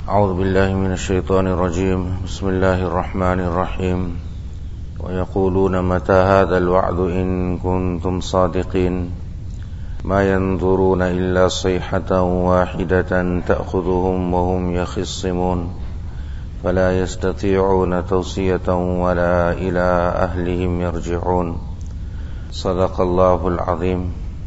أعوذ بالله من الشيطان الرجيم. بسم الله الرحمن الرحيم. ويقولون متى هذا الوعد إن كنتم صادقين ما ينظرون إلا صيحة واحدة تأخذهم وهم يخصمون فلا يستطيعون توصية ولا إلى أهلهم يرجعون. صدق الله العظيم.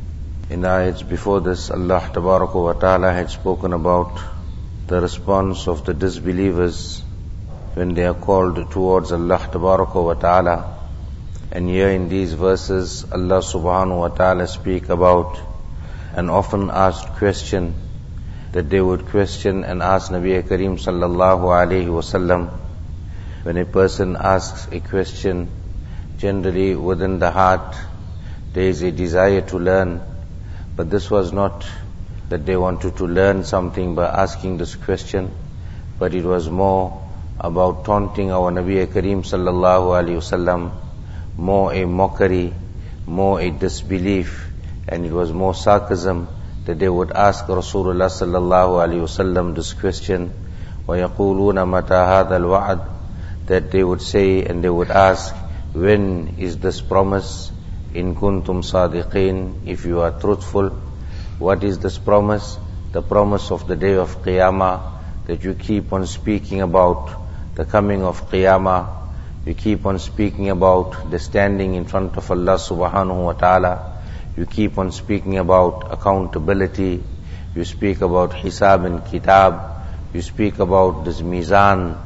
In the ayats before this, Allah Tabaraka wa Ta'ala had spoken about the response of the disbelievers when they are called towards Allah Tabaraka wa Ta'ala. And here in these verses, Allah Subhanahu wa Ta'ala speak about an often asked question that they would question and ask Nabi Kareem Sallallahu Alaihi Wasallam. When a person asks a question, generally within the heart there is a desire to learn, but this was not that they wanted to learn something by asking this question, but it was more about taunting our Nabi Kareem Sallallahu Alaihi Wasallam, more a mockery, more a disbelief, and it was more sarcasm that they would ask Rasulullah Sallallahu Alaihi Wasallam this question. وَيَقُولُونَ مَتَى هَذَا الْوَعْدِ, that they would say and they would ask, when is this promise? In kuntum sadiqeen, if you are truthful. What is this promise? The promise of the day of Qiyamah, that you keep on speaking about the coming of Qiyamah. You keep on speaking about the standing in front of Allah Subhanahu wa Ta'ala. You keep on speaking about accountability. You speak about Hisab and Kitab. You speak about this Mizan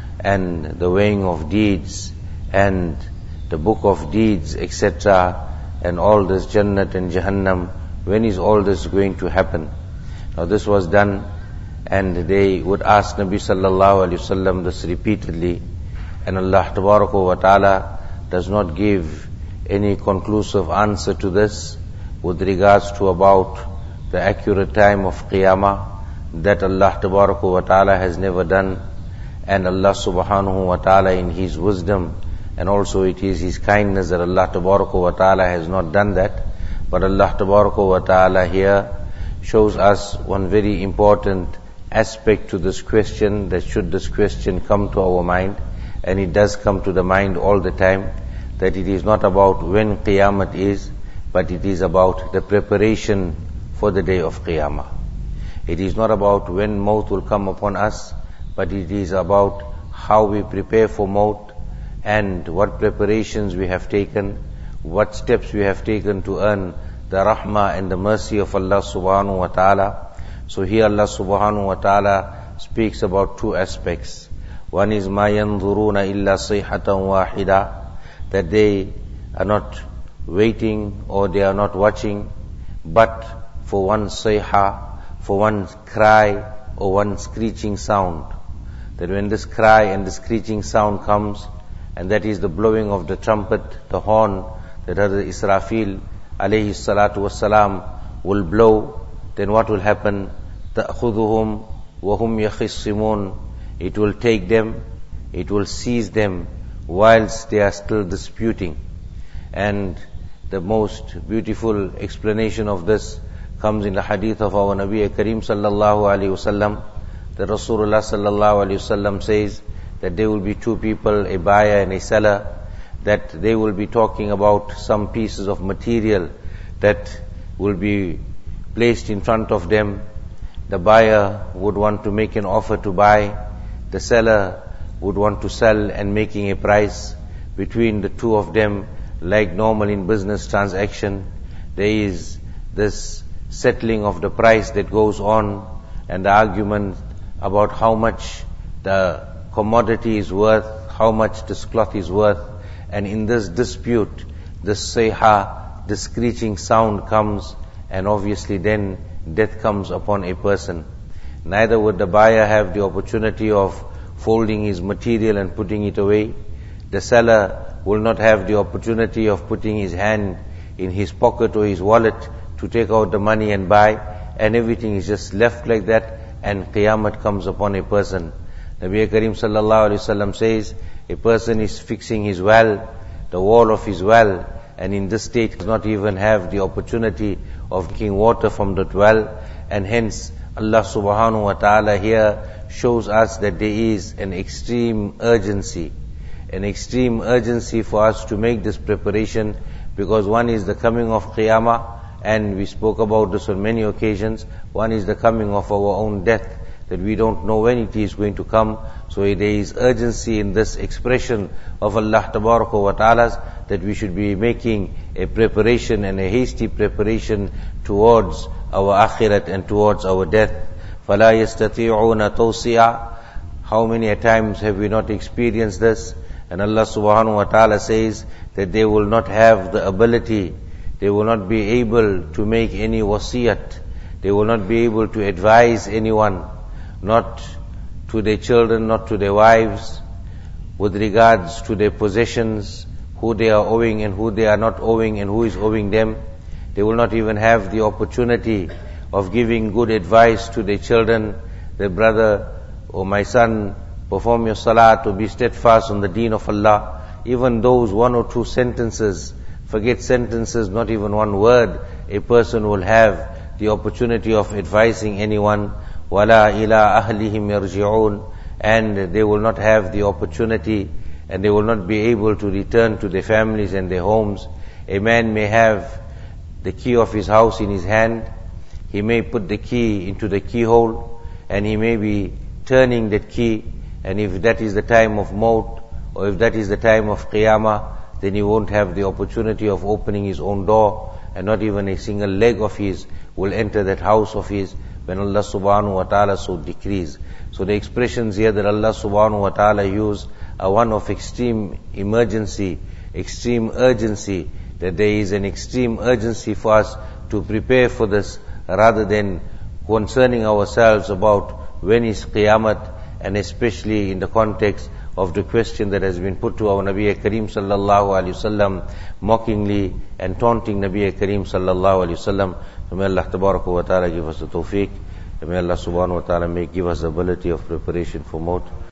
and the weighing of deeds and the book of deeds, etc. And all this Jannat and Jahannam. When is all this going to happen? Now this was done, and they would ask Nabi Sallallahu Alaihi Wasallam this repeatedly, and Allah Tabaraka wa Ta'ala does not give any conclusive answer to this with regards to about the accurate time of Qiyamah. That Allah Tabaraka wa Ta'ala has never done, and Allah Subhanahu wa Ta'ala in His wisdom, and also it is His kindness that Allah Tabaraka wa Ta'ala has not done that. But Allah Tabaraka wa Ta'ala here shows us one very important aspect to this question, that should this question come to our mind, and it does come to the mind all the time, that it is not about when Qiyamah is, but it is about the preparation for the day of Qiyamah. It is not about when maut will come upon us, but it is about how we prepare for maut and what preparations we have taken, what steps we have taken to earn the rahmah and the mercy of Allah Subhanahu wa Ta'ala. So here Allah Subhanahu wa Ta'ala speaks about two aspects. One is مَا يَنْظُرُونَ إِلَّا صَيْحَةً وَاحِدًا, that they are not waiting or they are not watching but for one sayha, for one cry or one screeching sound. That when this cry and the screeching sound comes, and that is the blowing of the trumpet, the horn, that Hazrat Israfil alayhi salatu wassalam will blow, then what will happen? تَأْخُذُهُمْ وَهُمْ يَخِصِّمُونَ, it will take them, it will seize them whilst they are still disputing. And the most beautiful explanation of this comes in the hadith of our Nabi Kareem Sallallahu Alaihi Wasallam. The Rasulullah Sallallahu Alaihi Wasallam says that there will be two people, a buyer and a seller, that they will be talking about some pieces of material that will be placed in front of them. The buyer would want to make an offer to buy. The seller would want to sell and making a price. Between the two of them, like normal in business transaction, there is this settling of the price that goes on, and the argument about how much the commodity is worth, how much this cloth is worth. And in this dispute, this sayha, this screeching sound comes, and obviously then death comes upon a person. Neither would the buyer have the opportunity of folding his material and putting it away. The seller will not have the opportunity of putting his hand in his pocket or his wallet to take out the money and buy, and everything is just left like that, and Qiyamah comes upon a person. Nabi Kareem Sallallahu Alaihi Wasallam says, a person is fixing his well, the wall of his well, and in this state does not even have the opportunity of drinking water from that well, and hence Allah subhanahu wa ta'ala here shows us that there is an extreme urgency for us to make this preparation, because one is the coming of Qiyamah, and we spoke about this on many occasions. One is the coming of our own death, that we don't know when it is going to come. So there is urgency in this expression of Allah Tabaraka wa Ta'ala, that we should be making a preparation and a hasty preparation towards our akhirat and towards our death. فَلَا يَسْتَطِيعُونَ تَوْسِعًا. How many times have we not experienced this? And Allah subhanahu wa ta'ala says that they will not have the ability, they will not be able to make any wasiyat, they will not be able to advise anyone, not to their children, not to their wives, with regards to their possessions, who they are owing and who they are not owing and who is owing them. They will not even have the opportunity of giving good advice to their children, their brother, or my son, perform your salah, to be steadfast on the deen of Allah. Even those one or two sentences, forget sentences, not even one word, a person will have the opportunity of advising anyone. وَلَا إِلَىٰ أَهْلِهِمْ يَرْجِعُونَ. And they will not have the opportunity, and they will not be able to return to their families and their homes. A man may have the key of his house in his hand, he may put the key into the keyhole, and he may be turning that key, and if that is the time of maut, or if that is the time of Qiyamah, then he won't have the opportunity of opening his own door, and not even a single leg of his will enter that house of his, when Allah subhanahu wa ta'ala so decrees. So the expressions here that Allah subhanahu wa ta'ala used are one of extreme emergency, extreme urgency, that there is an extreme urgency for us to prepare for this, rather than concerning ourselves about when is Qiyamat, and especially in the context of the question that has been put to our Nabi Kareem sallallahu alaihi wasallam, mockingly and taunting Nabi Kareem sallallahu alaihi wasallam. May Allah tabaraka wa ta'ala give us the tawfiq, and may Allah subhanahu wa ta'ala give us the ability of preparation for maut.